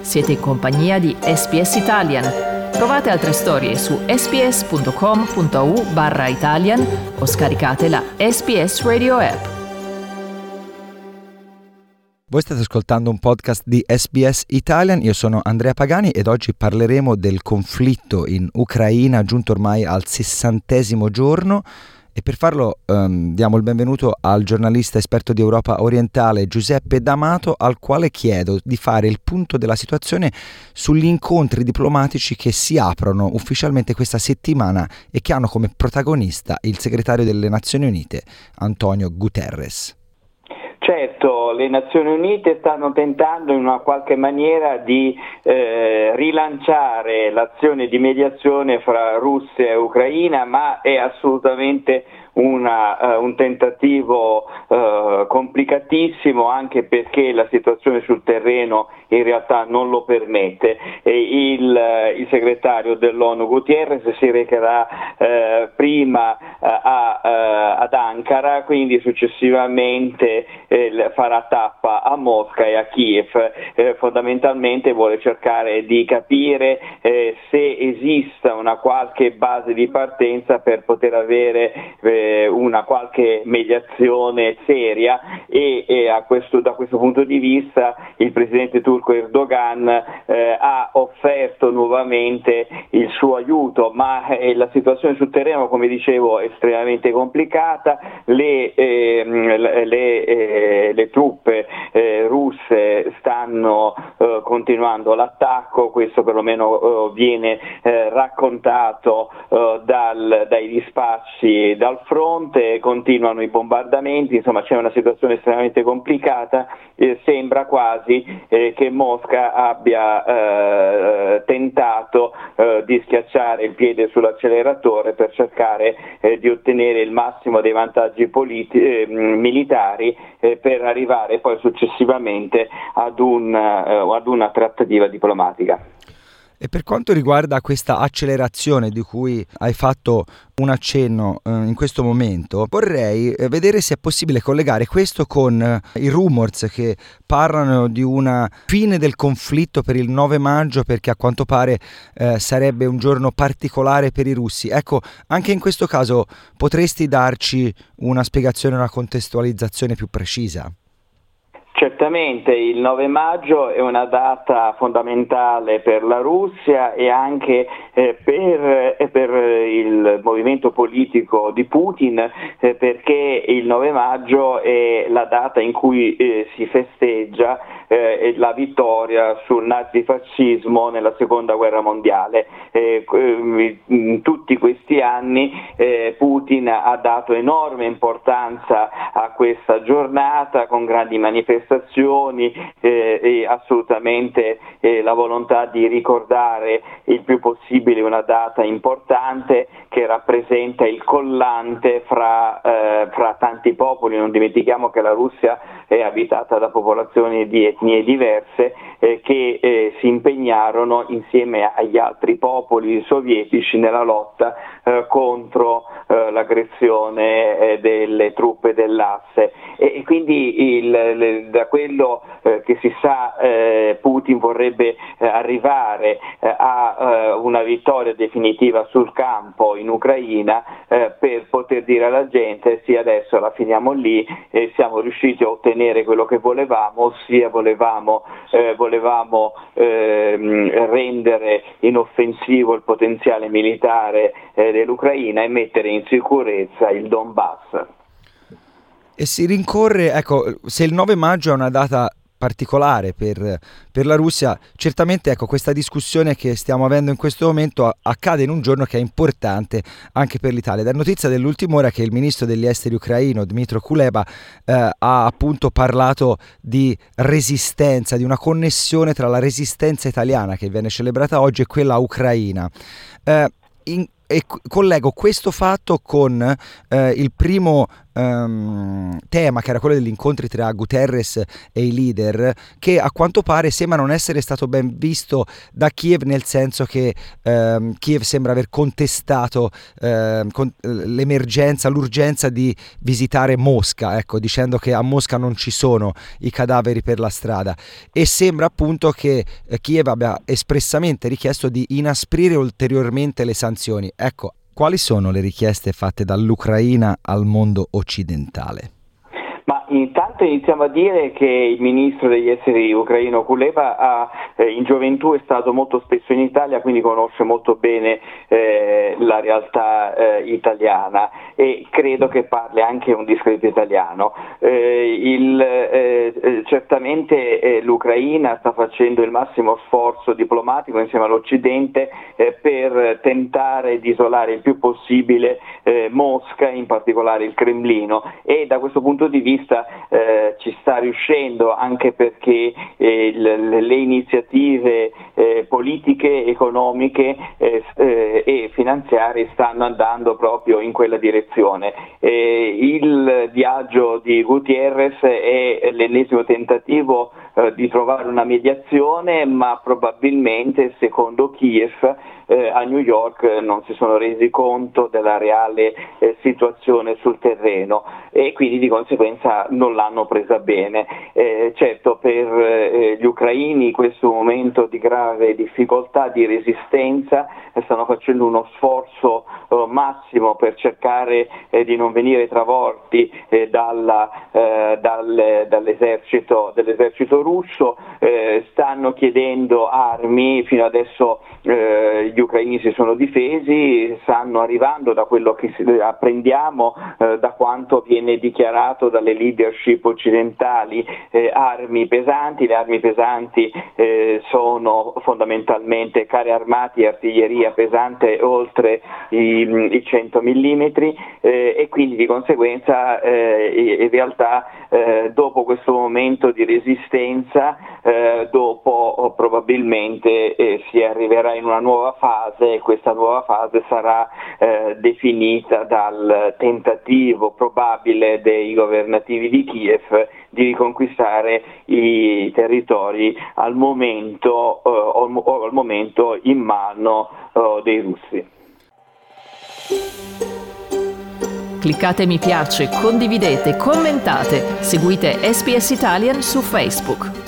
Siete in compagnia di SBS Italian. Trovate altre storie su sbs.com.au/Italian o scaricate la SBS Radio app. Voi state ascoltando un podcast di SBS Italian, io sono Andrea Pagani ed oggi parleremo del conflitto in Ucraina giunto ormai al 60° giorno e per farlo diamo il benvenuto al giornalista esperto di Europa orientale Giuseppe D'Amato, al quale chiedo di fare il punto della situazione sugli incontri diplomatici che si aprono ufficialmente questa settimana e che hanno come protagonista il segretario delle Nazioni Unite Antonio Guterres. Certo, le Nazioni Unite stanno tentando in una qualche maniera di rilanciare l'azione di mediazione fra Russia e Ucraina, ma è assolutamente un tentativo complicatissimo, anche perché la situazione sul terreno in realtà non lo permette. Il segretario dell'ONU Guterres si recherà prima ad Ankara, quindi successivamente farà tappa a Mosca e a Kiev. Fondamentalmente vuole cercare di capire se esista una qualche base di partenza per poter avere una qualche mediazione seria e da questo punto di vista il presidente turco Erdogan ha offerto nuovamente il suo aiuto, ma la situazione sul terreno, come dicevo, è estremamente complicata. Le truppe russe stanno continuando l'attacco, questo perlomeno viene raccontato dai dispacci dal fronte, continuano i bombardamenti, insomma c'è una situazione estremamente complicata. Sembra quasi che Mosca abbia tentato di schiacciare il piede sull'acceleratore per cercare di ottenere il massimo dei vantaggi militari per arrivare poi successivamente ad una trattativa diplomatica. E per quanto riguarda questa accelerazione di cui hai fatto un accenno in questo momento, vorrei vedere se è possibile collegare questo con i rumors che parlano di una fine del conflitto per il 9 maggio, perché a quanto pare sarebbe un giorno particolare per i russi. Ecco, anche in questo caso potresti darci una spiegazione, una contestualizzazione più precisa? Certamente il 9 maggio è una data fondamentale per la Russia e anche per il movimento politico di Putin, perché il 9 maggio è la data in cui si festeggia la vittoria sul nazifascismo nella seconda guerra mondiale. In tutti questi anni Putin ha dato enorme importanza a questa giornata con grandi manifestazioni e assolutamente la volontà di ricordare il più possibile una data importante che rappresenta il collante fra tanti popoli. Non dimentichiamo che la Russia è abitata da popolazioni di etnie diverse che si impegnarono insieme agli altri popoli sovietici nella lotta contro l'aggressione delle truppe dell'Asse e quindi da quello che si sa Putin vorrebbe arrivare a una vittoria definitiva sul campo in Ucraina per poter dire alla gente sì, adesso la finiamo lì, siamo riusciti a ottenere quello che volevamo, ossia volevamo rendere inoffensivo il potenziale militare dell'Ucraina e mettere in sicurezza il Donbass. E si rincorre, ecco, se il 9 maggio è una data particolare per la Russia, certamente ecco, questa discussione che stiamo avendo in questo momento accade in un giorno che è importante anche per l'Italia. Da notizia dell'ultima ora che il ministro degli esteri ucraino Dmytro Kuleba ha appunto parlato di resistenza, di una connessione tra la resistenza italiana che viene celebrata oggi e quella ucraina. E collego questo fatto con il primo tema, che era quello degli incontri tra Guterres e i leader, che a quanto pare sembra non essere stato ben visto da Kiev, nel senso che Kiev sembra aver contestato l'urgenza di visitare Mosca, ecco, dicendo che a Mosca non ci sono i cadaveri per la strada, e sembra appunto che Kiev abbia espressamente richiesto di inasprire ulteriormente le sanzioni. Ecco, quali sono le richieste fatte dall'Ucraina al mondo occidentale? Ma intanto iniziamo a dire che il ministro degli esteri ucraino Kuleba in gioventù è stato molto spesso in Italia, quindi conosce molto bene la realtà italiana, e credo che parli anche un discreto italiano. Certamente l'Ucraina sta facendo il massimo sforzo diplomatico insieme all'Occidente per tentare di isolare il più possibile Mosca, in particolare il Cremlino, e da questo punto di vista ci sta riuscendo, anche perché le iniziative politiche, economiche e finanziarie stanno andando proprio in quella direzione. Il viaggio di Gutierrez è l'ennesimo tentativo di trovare una mediazione, ma probabilmente, secondo Kiev, a New York non si sono resi conto della reale situazione sul terreno, e quindi di conseguenza non l'hanno presa bene. Certo, per gli ucraini questo momento di grave difficoltà, di resistenza, stanno facendo uno sforzo massimo per cercare di non venire travolti dall'esercito russo. Stanno chiedendo armi, fino adesso gli ucraini si sono difesi, stanno arrivando, da quello che apprendiamo, da quanto viene dichiarato dalle leadership occidentali, armi pesanti. Le armi pesanti sono fondamentalmente carri armati e artiglieria pesante oltre i 100 mm, e quindi di conseguenza in realtà dopo questo momento di resistenza, dopo probabilmente si arriverà in una nuova fase, e questa nuova fase sarà definita dal tentativo probabile dei governativi di Kiev di riconquistare i territori al momento in mano dei russi. Cliccate mi piace, condividete, commentate, seguite SBS Italian su Facebook.